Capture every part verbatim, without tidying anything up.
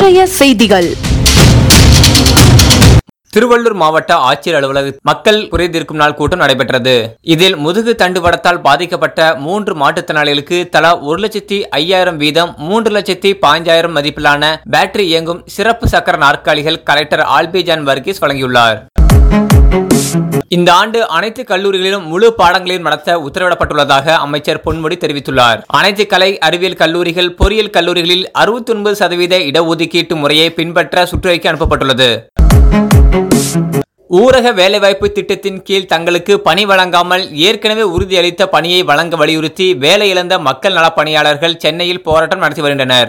இன்றைய செய்திகள். திருவள்ளூர் மாவட்ட ஆட்சியர் அலுவலகத்தில் மக்கள் குறைதீர்க்கும் நாள் கூட்டம் நடைபெற்றது. இதில் முதுகு தண்டுவடத்தால் பாதிக்கப்பட்ட மூன்று மாற்றுத்திறனாளிகளுக்கு தலா ஒரு லட்சத்தி ஐயாயிரம் வீதம் மூன்று லட்சத்தி பாஞ்சாயிரம் மதிப்பிலான பேட்டரி இயங்கும் சிறப்பு சக்கர நாற்காலிகள் கலெக்டர் ஆல்பிஜான் வர்கீஸ் வழங்கியுள்ளார். இந்த ஆண்டு அனைத்து கல்லூரிகளிலும் முழு பாடங்களையும் நடத்த உத்தரவிடப்பட்டுள்ளதாக அமைச்சர் பொன்முடி தெரிவித்துள்ளார். அனைத்து கலை அறிவியல் கல்லூரிகள், பொறியியல் கல்லூரிகளில் அறுபத்தி ஒன்பது சதவீத இடஒதுக்கீட்டு முறையை பின்பற்ற சுற்றறிக்கை அனுப்பப்பட்டுள்ளது. ஊரக வேலைவாய்ப்பு திட்டத்தின் கீழ் தங்களுக்கு பணி வழங்காமல் ஏற்கனவே உறுதியளித்த பணியை வழங்க வலியுறுத்தி வேலை இழந்த மக்கள் நல பணியாளர்கள் சென்னையில் போராட்டம் நடத்தி வருகின்றனர்.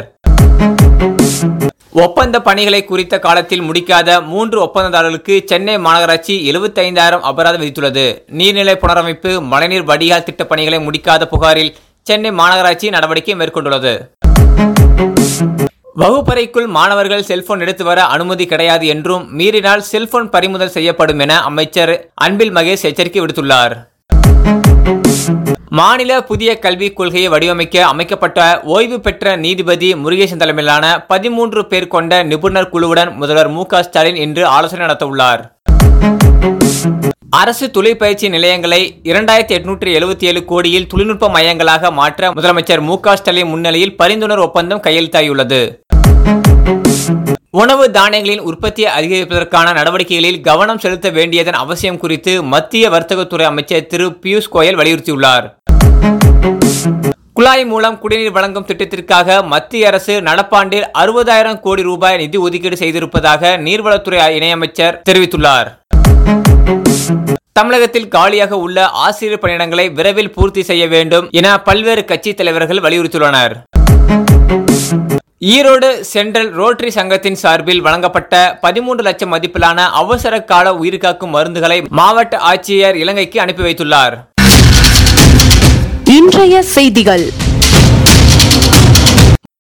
ஒப்பந்த பணிகளை குறித்த காலத்தில் முடிக்காத மூன்று ஒப்பந்ததாரர்களுக்கு சென்னை மாநகராட்சி எழுபத்தி ஐந்தாயிரம் அபராதம் விதித்துள்ளது. நீர்நிலை புனரமைப்பு, மழைநீர் வடிகால் திட்ட பணிகளை முடிக்காத புகாரில் சென்னை மாநகராட்சி நடவடிக்கை மேற்கொண்டுள்ளது. வகுப்பறைக்குள் மாணவர்கள் செல்போன் எடுத்து வர அனுமதி கிடையாது என்றும், மீறினால் செல்போன் பறிமுதல் செய்யப்படும் என அமைச்சர் அன்பில் மகேஷ் எச்சரிக்கை விடுத்துள்ளார். மாநில புதிய கல்விக் கொள்கையை வடிவமைக்க அமைக்கப்பட்ட ஓய்வு பெற்ற நீதிபதி முருகேசன் தலைமையிலான பதிமூன்று பேர் கொண்ட நிபுணர் குழுவுடன் முதல்வர் மு க ஸ்டாலின் இன்று ஆலோசனை நடத்த உள்ளார். அரசு தொழிற்பயிற்சி நிலையங்களை இரண்டாயிரத்தி எட்நூற்றி எழுபத்தி ஏழு கோடியில் தொழில்நுட்ப மையங்களாக மாற்ற முதலமைச்சர் மு க ஸ்டாலின் முன்னிலையில் பரிந்துணர்வு ஒப்பந்தம் கையெழுத்தாகியுள்ளது. உணவு தானியங்களின் உற்பத்தியை அதிகரிப்பதற்கான நடவடிக்கைகளில் கவனம் செலுத்த வேண்டியதன் அவசியம் குறித்து மத்திய வர்த்தகத்துறை அமைச்சர் திரு பியூஷ் கோயல் வலியுறுத்தியுள்ளார். குழாய் மூலம் குடிநீர் வழங்கும் திட்டத்திற்காக மத்திய அரசு நடப்பாண்டில் அறுபதாயிரம் கோடி ரூபாய் நிதி ஒதுக்கீடு செய்திருப்பதாக நீர்வளத்துறை இணையமைச்சர் தெரிவித்துள்ளார். தமிழகத்தில் காலியாக உள்ள ஆசிரியர் பணியிடங்களை விரைவில் பூர்த்தி செய்ய வேண்டும் என பல்வேறு கட்சி தலைவர்கள் வலியுறுத்தியுள்ளனர். ஈரோடு சென்ட்ரல் ரோட்டரி சங்கத்தின் சார்பில் வழங்கப்பட்ட பதிமூன்று லட்சம் மதிப்பிலான அவசர கால உயிர்காக்கும் மருந்துகளை மாவட்ட ஆட்சியர் இலங்கைக்கு அனுப்பி வைத்துள்ளார். இன்றைய செய்திகள்.